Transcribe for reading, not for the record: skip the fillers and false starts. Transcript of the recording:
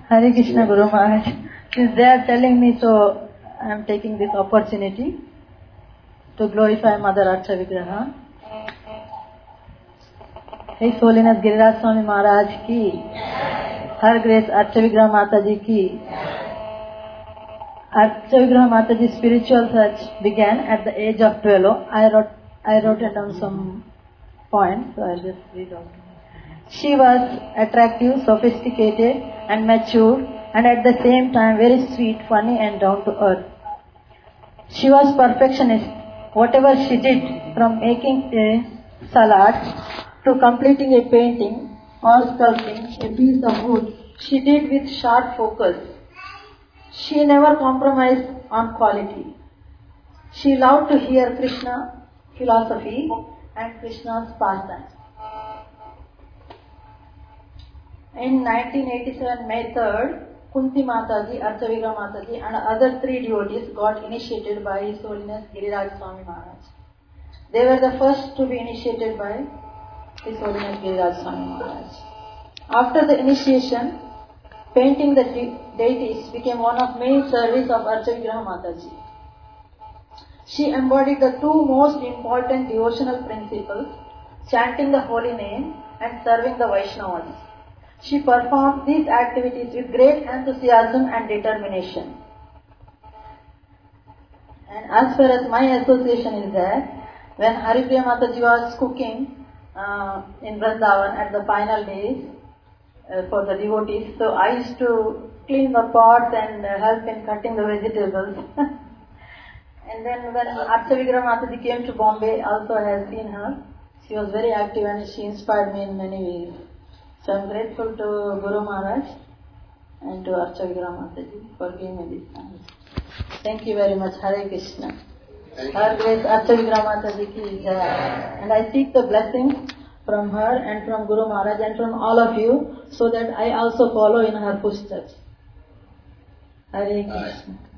Hare Krishna Guru Maharaj. Since they are telling me, so I am taking this opportunity to glorify Mother Archa Vigraha. His Holiness Giriraj Swami Maharaj ki, Her Grace Archa Vigraha Mataji ki. Archa Vigraha Mataji's spiritual search began at the age of 12. I wrote it down some points, so I'll just read out. She was attractive, sophisticated and mature, and at the same time very sweet, funny and down to earth. She was perfectionist. Whatever she did, from making a salad to completing a painting or sculpting a piece of wood, she did with sharp focus. She never compromised on quality. She loved to hear Krishna philosophy and Krishna's pastime. In 1987, May 3rd, Kunti Mataji, Archa Vigraha Mataji and other 3 devotees got initiated by His Holiness Giriraj Swami Maharaj. They were the first to be initiated by His Holiness Giriraj Swami Maharaj. After the initiation, painting the deities became one of main service of Archa Vigraha Mataji. She embodied the 2 most important devotional principles, chanting the holy name and serving the Vaishnavas. She performed these activities with great enthusiasm and determination. And as far as my association is there, when Haripriya Mataji was cooking in Vrindavan at the final days for the devotees, so I used to clean the pots and help in cutting the vegetables. And then when Archa Vigraha Mataji came to Bombay, also I have seen her. She was very active and she inspired me in many ways. So I am grateful to Guru Maharaj and to Archa Vigraha Mataji for giving me this chance. Thank you very much. Hare Krishna. Her Grace Archa Vigraha Mataji ki jai. And I seek the blessings from her and from Guru Maharaj and from all of you so that I also follow in her footsteps. Hare Krishna.